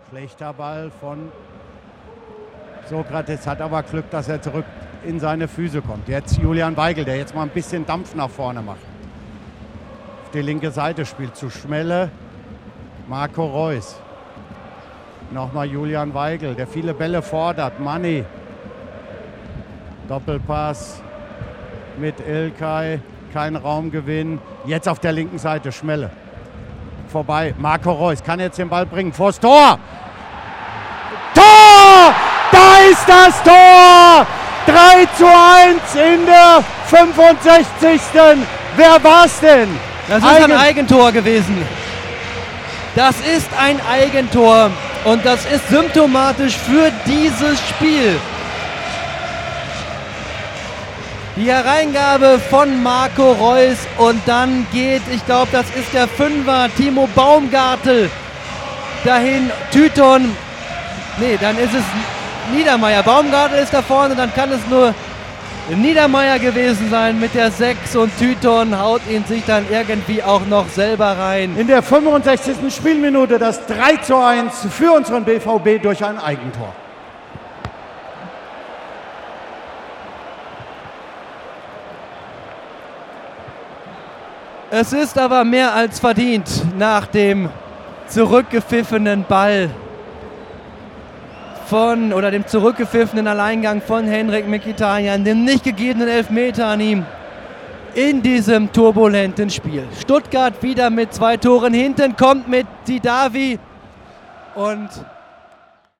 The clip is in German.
Schlechter Ball von Sokrates, hat aber Glück, dass er zurück in seine Füße kommt. Jetzt Julian Weigl, der jetzt mal ein bisschen Dampf nach vorne macht. Auf die linke Seite spielt zu Schmelle Marco Reus. Nochmal Julian Weigl, der viele Bälle fordert. Manni. Doppelpass mit Ilkay. Kein Raumgewinn. Jetzt auf der linken Seite Schmelle. Vorbei. Marco Reus kann jetzt den Ball bringen. Vors Tor. Tor! Da ist das Tor! 3:1 in der 65. Wer war's denn? Das ist ein Eigentor gewesen. Das ist ein Eigentor. Und das ist symptomatisch für dieses Spiel. Die Hereingabe von Marco Reus und dann geht, ich glaube, das ist der Fünfer, Timo Baumgartel dahin, Tyton, nee, dann ist es Niedermeyer. Baumgartel ist da vorne, dann kann es nur Niedermeyer gewesen sein mit der 6 und Tyton haut ihn sich dann irgendwie auch noch selber rein. In der 65. Spielminute das 3:1 für unseren BVB durch ein Eigentor. Es ist aber mehr als verdient nach dem zurückgepfiffenen Ball oder dem zurückgepfiffenen Alleingang von Henrik Mkhitaryan, dem nicht gegebenen Elfmeter an ihm in diesem turbulenten Spiel. Stuttgart wieder mit 2 Toren hinten, kommt mit Didavi und